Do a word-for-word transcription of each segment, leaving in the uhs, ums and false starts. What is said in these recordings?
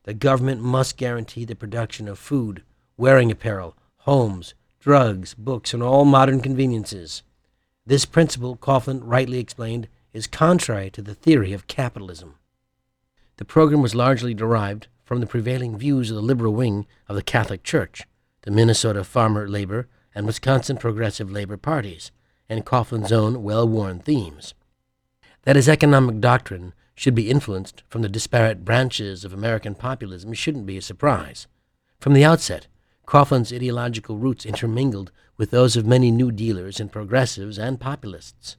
The government must guarantee the production of food, wearing apparel, homes, drugs, books, and all modern conveniences. This principle, Coughlin rightly explained, is contrary to the theory of capitalism. The program was largely derived from the prevailing views of the liberal wing of the Catholic Church, the Minnesota Farmer Labor and Wisconsin Progressive Labor parties, and Coughlin's own well-worn themes. That his economic doctrine should be influenced from the disparate branches of American populism shouldn't be a surprise. From the outset, Coughlin's ideological roots intermingled with those of many New Dealers and progressives and populists.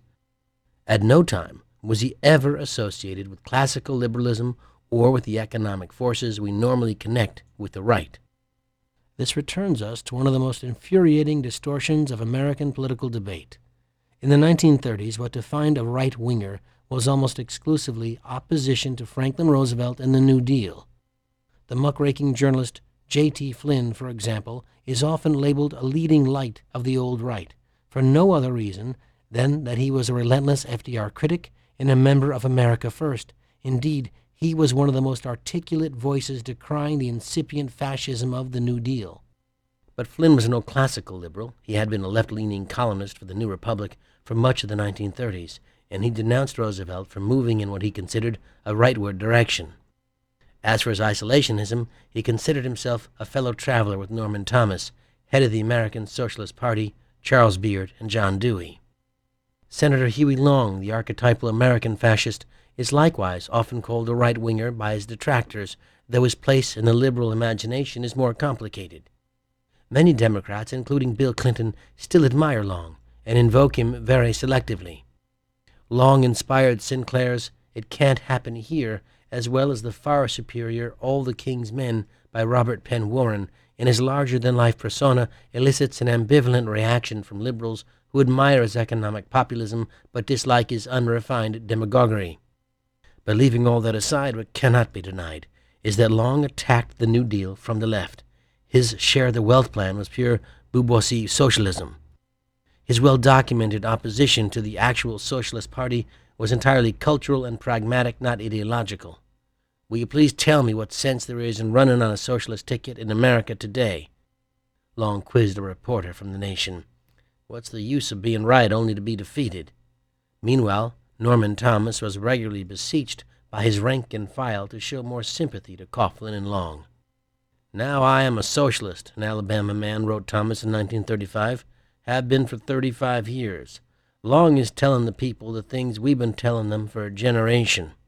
At no time was he ever associated with classical liberalism or with the economic forces we normally connect with the right. This returns us to one of the most infuriating distortions of American political debate. In the nineteen thirties, what defined a right-winger was almost exclusively opposition to Franklin Roosevelt and the New Deal. The muckraking journalist J T Flynn, for example, is often labeled a leading light of the old right, for no other reason than that he was a relentless F D R critic and a member of America First. Indeed, he was one of the most articulate voices decrying the incipient fascism of the New Deal. But Flynn was no classical liberal. He had been a left-leaning columnist for the New Republic for much of the nineteen thirties, and he denounced Roosevelt for moving in what he considered a rightward direction. As for his isolationism, he considered himself a fellow traveler with Norman Thomas, head of the American Socialist Party, Charles Beard, and John Dewey. Senator Huey Long, the archetypal American fascist, is likewise often called a right-winger by his detractors, though his place in the liberal imagination is more complicated. Many Democrats, including Bill Clinton, still admire Long and invoke him very selectively. Long inspired Sinclair's "It Can't Happen Here," as well as the far superior "All the King's Men" by Robert Penn Warren, and his larger-than-life persona elicits an ambivalent reaction from liberals who admire his economic populism but dislike his unrefined demagoguery. But leaving all that aside, what cannot be denied is that Long attacked the New Deal from the left. His share the wealth plan was pure bourgeoisie socialism. His well-documented opposition to the actual Socialist Party was entirely cultural and pragmatic, not ideological. Will you please tell me what sense there is in running on a socialist ticket in America today? Long quizzed a reporter from The Nation. What's the use of being right only to be defeated? Meanwhile, Norman Thomas was regularly beseeched by his rank and file to show more sympathy to Coughlin and Long. "Now I am a socialist," an Alabama man wrote Thomas in nineteen thirty-five, "have been for thirty-five years. Long is telling the people the things we've been telling them for a generation."